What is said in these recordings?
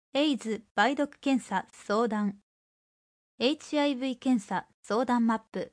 エイズ梅毒検査相談 HIV 検査相談マップ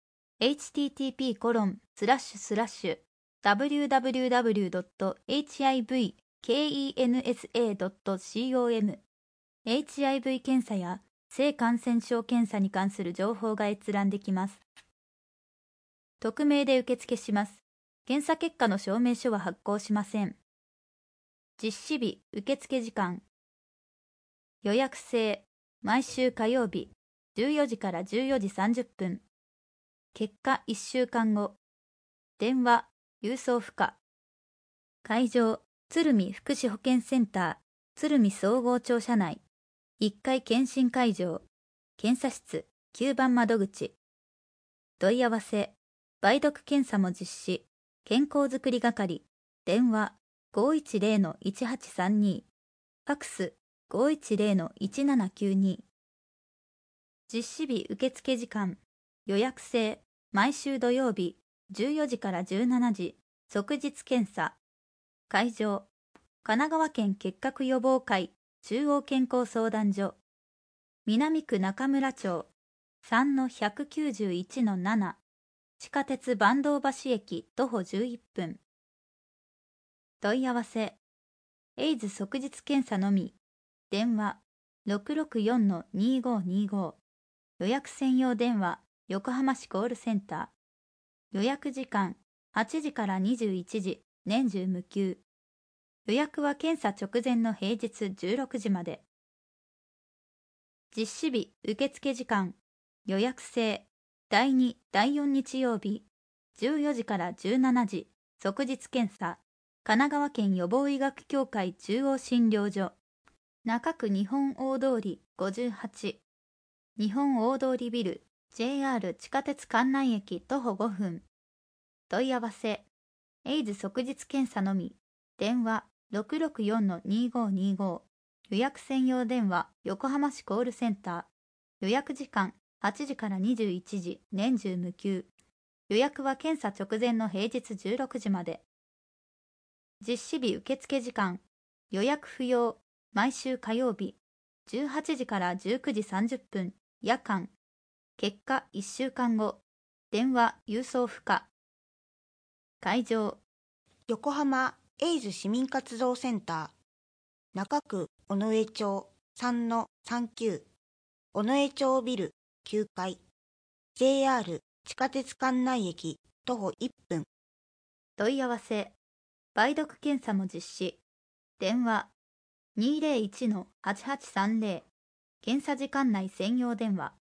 http://www.hivkensa.com HIV 検査や性感染症検査に関する情報が閲覧できます。匿名で受付します。検査結果の証明書は発行しません。実施日、受付時間。予約制、毎週火曜日、14時から14時30分。結果1週間後。電話、郵送不可。会場、鶴見福祉保健センター、鶴見総合庁舎内。1階検診会場。検査室、9番窓口。問い合わせ、梅毒検査も実施。健康づくり係。電話、510-1832。ファクス、510-1792。実施日受付時間。予約制、毎週土曜日、14時から17時、即日検査。会場、神奈川県結核予防会中央健康相談所。南区中村町、3-191-7。地下鉄坂東橋駅徒歩11分。問い合わせ、エイズ即日検査のみ。電話、664-2525。予約専用電話、横浜市コールセンター。予約時間、8時から21時、年中無休。予約は検査直前の平日16時まで。実施日、受付時間、予約制、第2、第4日曜日、14時から17時、即日検査、神奈川県予防医学協会中央診療所、中区日本大通り58、日本大通りビル、JR 地下鉄関内駅徒歩5分。問い合わせ、エイズ即日検査のみ、電話664-2525。予約専用電話、横浜市コールセンター。予約時間、8時から21時、年中無休。予約は検査直前の平日16時まで。実施日受付時間、予約不要、毎週火曜日、18時から19時30分、夜間。結果1週間後、電話、郵送不可。会場、 横浜エイズ市民活動センター。中区尾上町 3-39。尾上町ビル9階。JR 地下鉄関内駅徒歩1分。 問い合わせ、梅毒検査も実施。電話、201-8830。検査時間内専用電話。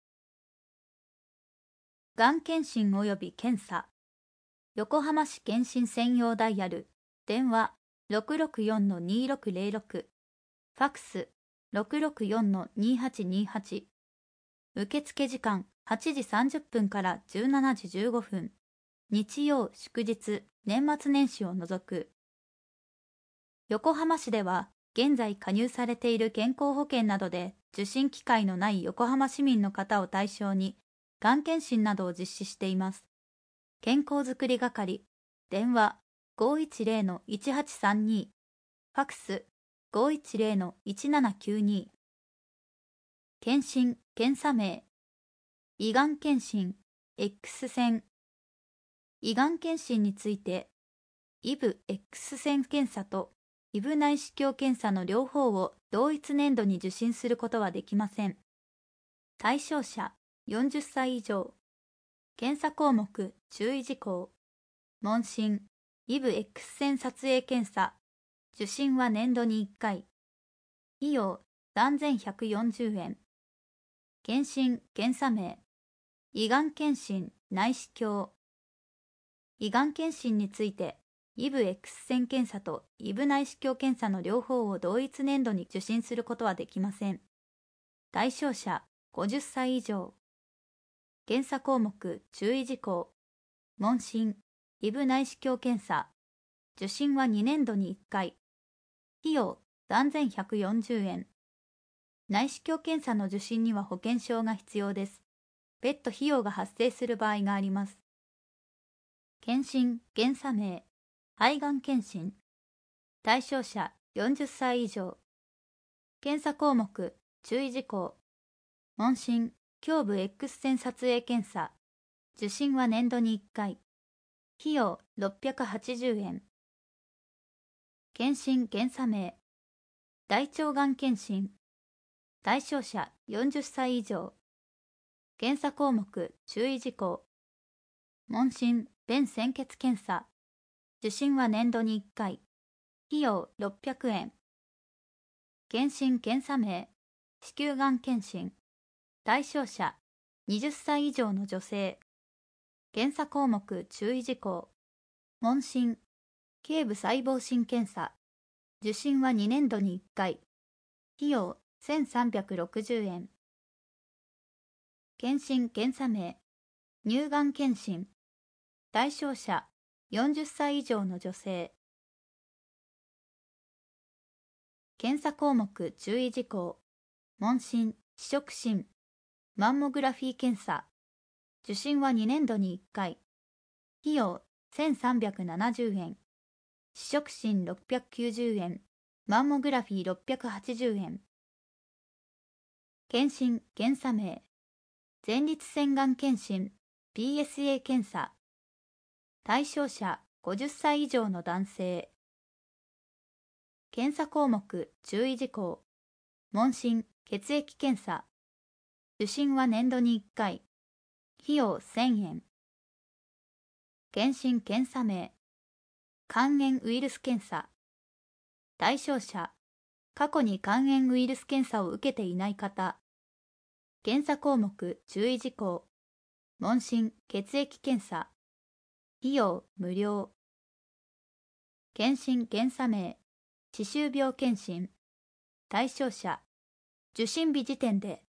がん検診及び検査。横浜市検診専用ダイヤル。電話、664-2606。ファクス、664-2828。受付時間、8時30分から17時15分。日曜、祝日、年末年始を除く。横浜市では、現在加入されている健康保険などで受診機会のない横浜市民の方を対象に、がん検診などを実施しています。健康づくり係、電話510-1832。ファクス510-1792。検診・検査名、胃がん検診、X 線。胃がん検診について、イブ X 線検査とイブ内視鏡検査の両方を同一年度に受診することはできません。対象者、40歳以上。検査項目、注意事項。問診、イブ X 線撮影検査。受診は年度に1回。費用、3140円。検診・検査名、胃がん検診・内視鏡。胃がん検診について、イブ X 線検査とイブ内視鏡検査の両方を同一年度に受診することはできません。対象者、50歳以上。検査項目、注意事項。問診、イブ内視鏡検査。受診は2年度に1回。費用、3140円。内視鏡検査の受診には保険証が必要です。別途費用が発生する場合があります。検診・検査名、肺がん検診。対象者40歳以上。 検査項目、注意事項。問診、胸部 X 線撮影検査。受診は年度に1回。費用680円。検診検査名。大腸がん検診。対象者40歳以上。検査項目、注意事項。問診、便潜血検査。受診は年度に1回。費用600円。検診検査名。子宮がん検診。対象者20歳以上の女性。検査項目、注意事項。問診、頸部細胞診検査。受診は2年度に1回。費用1360円。検診検査名。乳がん検診。対象者40歳以上の女性。検査項目、注意事項。問診、視触診。マンモグラフィー検査。受診は2年度に1回。費用1370円。視触診690円。マンモグラフィー680円。検診検査名。前立腺がん検診 PSA 検査。対象者50歳以上の男性。検査項目、注意事項。問診、血液検査。受診は年度に1回。費用1000円。検診検査名。肝炎ウイルス検査。対象者、過去に肝炎ウイルス検査を受けていない方。検査項目、注意事項。問診、血液検査。費用無料。検診検査名。歯周病検診。対象者、受診日時点で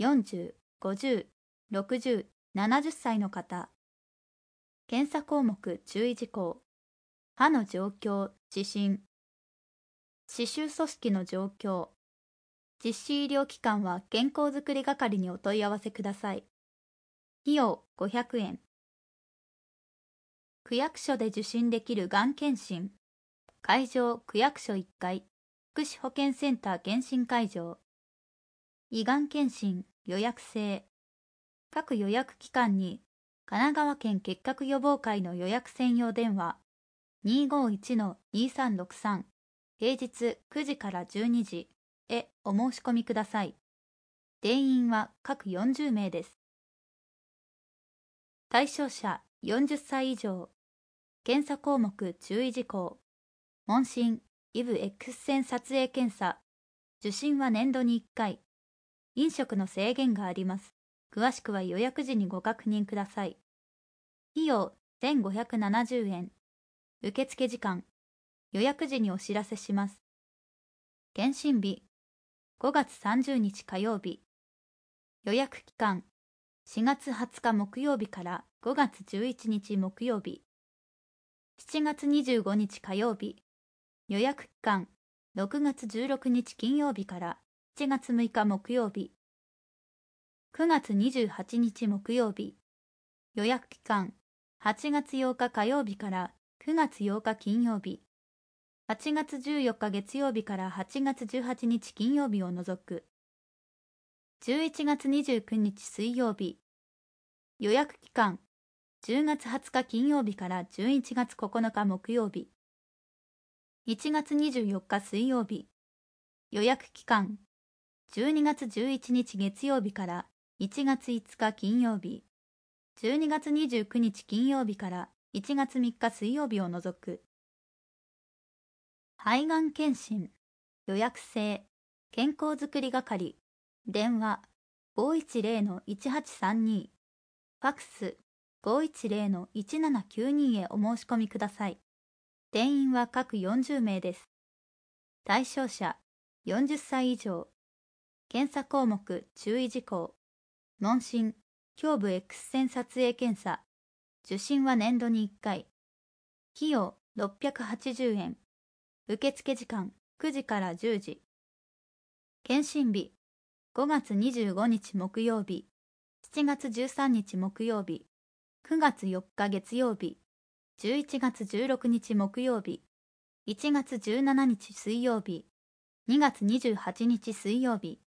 40、50、60、70歳の方。検査項目、注意事項。歯の状況、指針。歯周組織の状況。実施医療機関は健康づくり係にお問い合わせください。費用500円。区役所で受診できるがん検診。会場区役所1階、福祉保健センター検診会場。胃がん検診予約制。各予約機関に神奈川県結核予防会の予約専用電話 251-2363 平日9時から12時へお申し込みください。定員は各40名です。対象者40歳以上。検査項目、注意事項。問診、イブ X 線撮影検査。受診は年度に1回。飲食の制限があります。詳しくは予約時にご確認ください。費用1570円。受付時間。予約時にお知らせします。検診日。5月30日火曜日。予約期間。4月20日木曜日から5月11日木曜日。7月25日火曜日。予約期間。6月16日金曜日から7月6日木曜日。9月28日木曜日。予約期間。8月8日火曜日から9月8日金曜日。8月14日月曜日から8月18日金曜日を除く。11月29日水曜日。予約期間。10月20日金曜日から11月9日木曜日。1月24日水曜日。予約期間。12月11日月曜日から1月5日金曜日。12月29日金曜日から1月3日水曜日を除く。肺がん検診。予約制。健康づくり係。電話 510-1832。ファクス 510-1792 へお申し込みください。定員は各40名です。対象者40歳以上。検査項目、注意事項。問診、胸部 X 線撮影検査。受診は年度に1回。費用680円。受付時間9時から10時。検診日5月25日木曜日。7月13日木曜日。9月4日月曜日。11月16日木曜日。1月17日水曜日。 2月28日水曜日